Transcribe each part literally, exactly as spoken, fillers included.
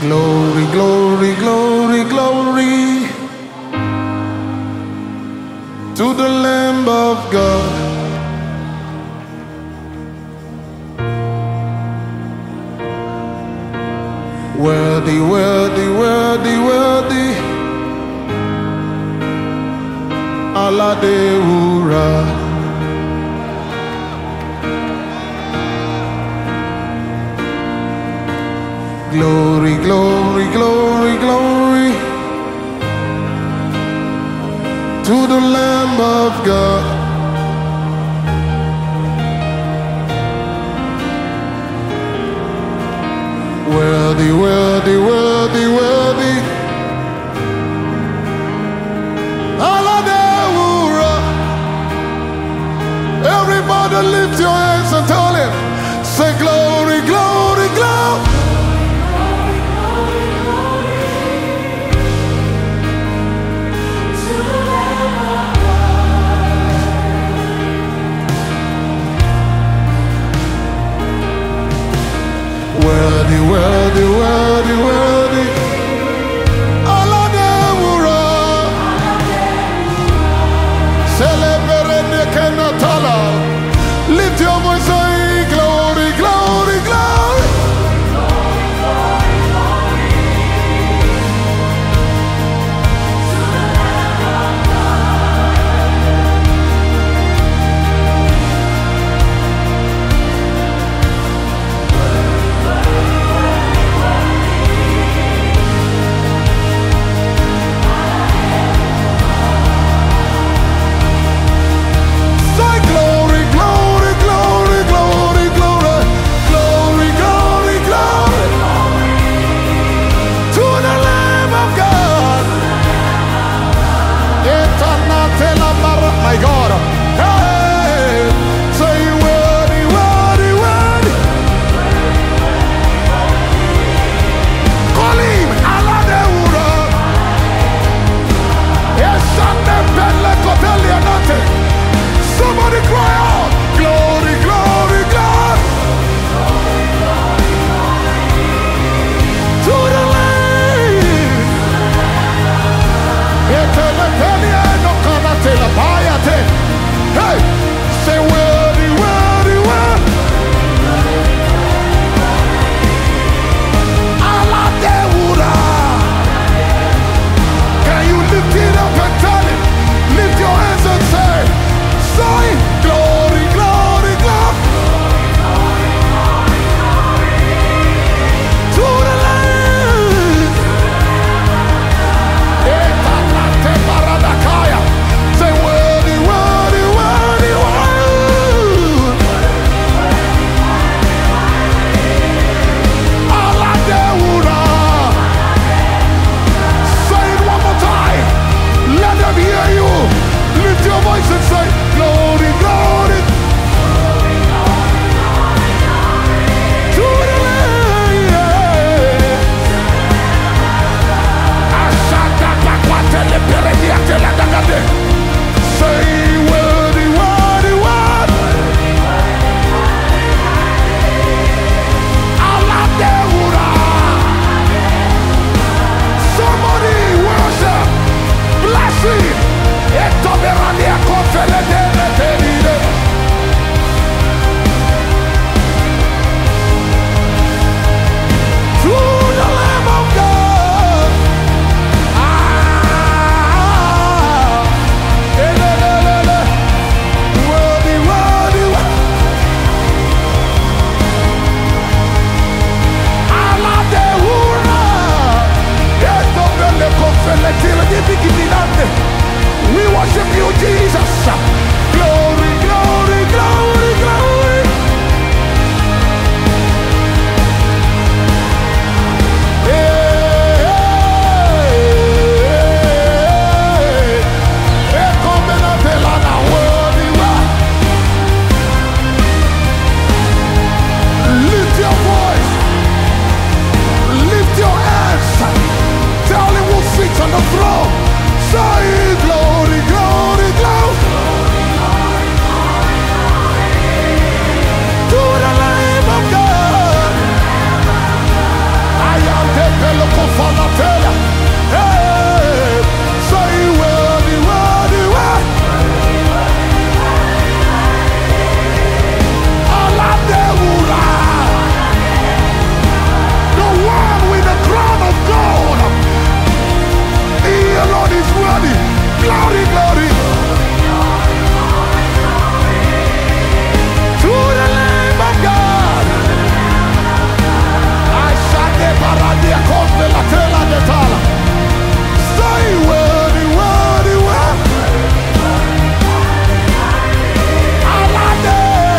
Glory, glory, glory, glory to the Lamb of God. Worthy, worthy, worthy, worthy, Alade Ura. Glory, glory, glory, glory to the Lamb of God. Worthy, worthy, worthy, worthy, Aladewura. Everybody lift your hands and tell him, say glory, glory, glory. To the Lamb of God. dia conde la tela de tala. Say worthy, worthy, worthy. Alade.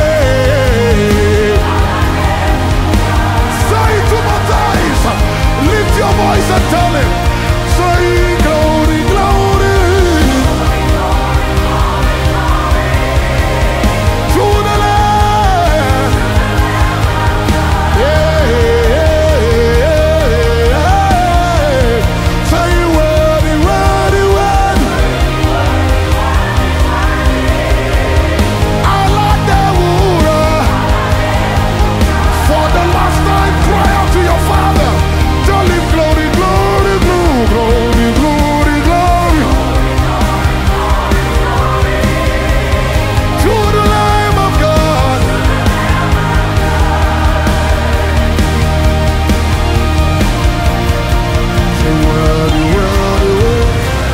Say it to Matthias. Lift your voice and tell him. Say glory, glory. To the Lamb. Yeah, yeah, yeah, yeah. Say worthy, worthy, worthy. Alade wura. For the last time, cry out to your Father. Tell him glory, glory, glory, glory, glory, glory. To the Lamb of God. Say worthy, worthy, worthy.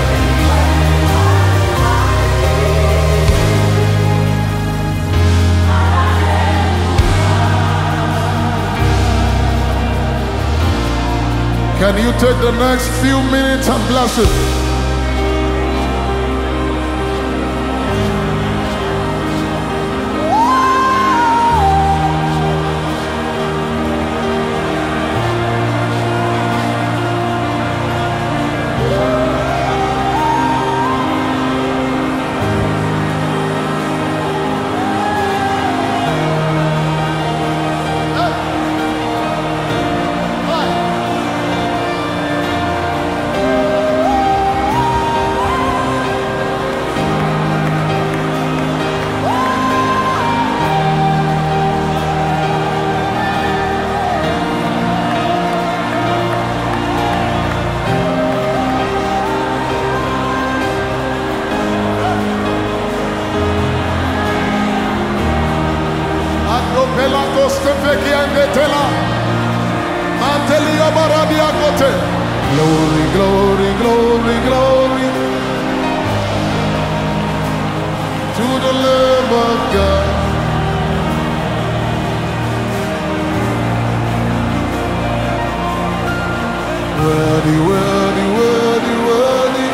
Can you take the next few minutes and bless it? Ando pela costa feki angetela. Manteli abaradia gote. Glory, glory, glory, glory. To the Lamb of God. Worthy, worthy, worthy, worthy.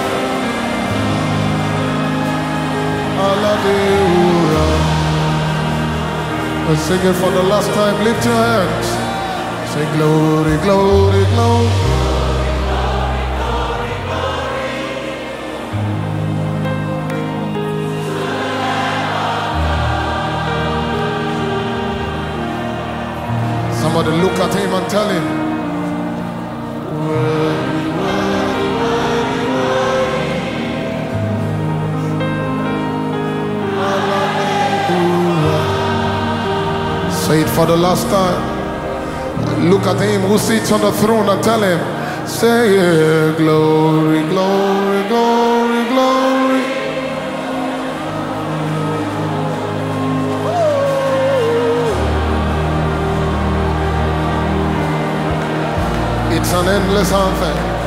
Hallelujah. Let's sing it for the last time. Lift your hands. Say glory, glory, glory. Somebody look at him and tell him. Worthy, worthy, worthy, worthy. Hallelujah. Say it for the last time. Look at him who sits on the throne and tell him. Say yeah, glory, glory, glory, glory. It's an endless anthem.